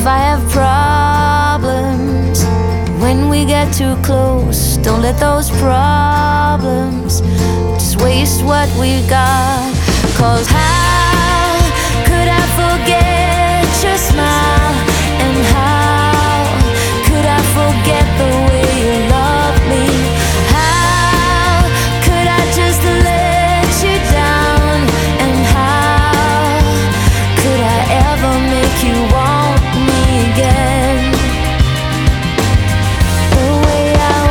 if I have problems, when we get too close, don't let those problems just waste what we got. 'Cause